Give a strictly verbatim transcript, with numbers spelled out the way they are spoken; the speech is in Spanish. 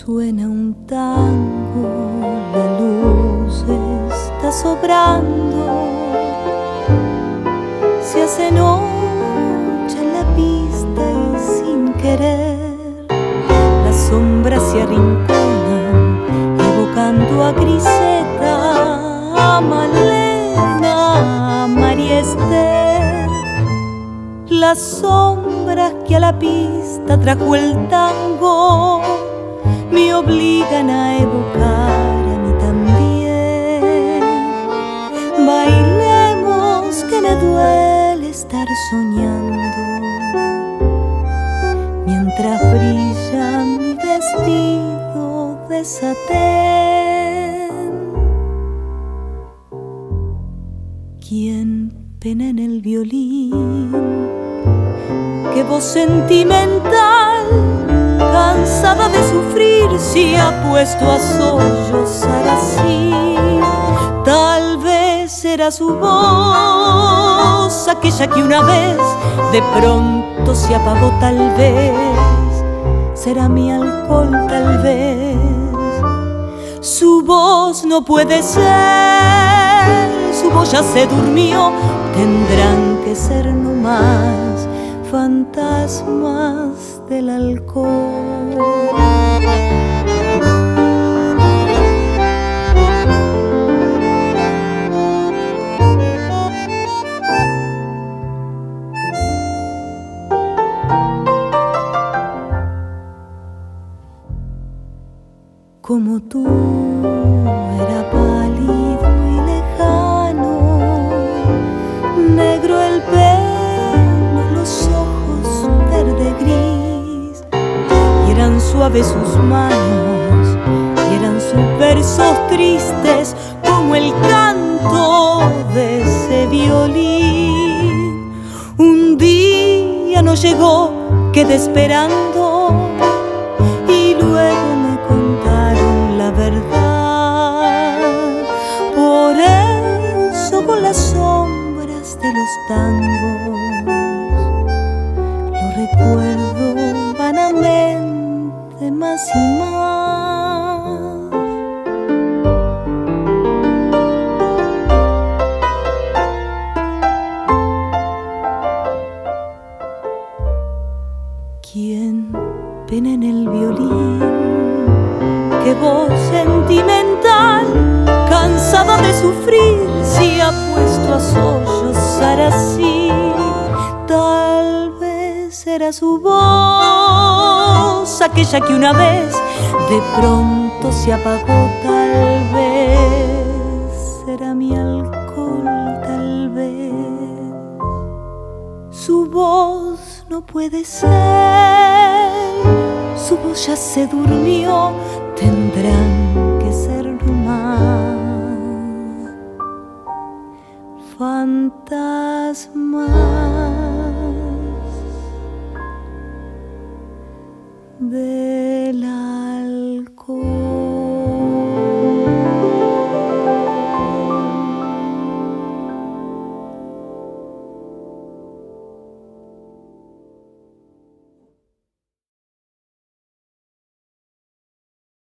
Suena un tango, la luz está sobrando, se hace noche en la pista y sin querer las sombras se arrinconan, evocando a Griseta, a Malena, a María Esther. Las sombras que a la pista trajo el tango me obligan a evocar a mí también. Bailemos que me duele estar soñando, mientras brilla mi vestido de satén. ¿Quién pena en el violín? ¿Qué voz sentimental, cansada de sufrir, se ha puesto a sollozar así? Tal vez era su voz, aquella que una vez de pronto se apagó, tal vez será mi alcohol, tal vez su voz no puede ser, su voz ya se durmió, tendrán que ser nomás fantasmas del alcohol. Como tú era pálido y lejano, negro el pelo, los ojos verde gris, y eran suaves sus manos, y eran sus versos tristes como el canto de ese violín. Un día no llegó, quedé esperando, y luego me contaron la verdad. Por eso con las sombras de los tangos lo recuerdo vanamente más y más. ¿Quién pena en el violín? ¿Qué voz sentimental, cansada de sufrir, se ha puesto a sollozar así? Tal vez era su voz, aquella que una vez de pronto se apagó, tal vez era mi alcohol, tal vez su voz no puede ser, su voz ya se durmió, tendrán que ser nomás fantasmas del alcohol.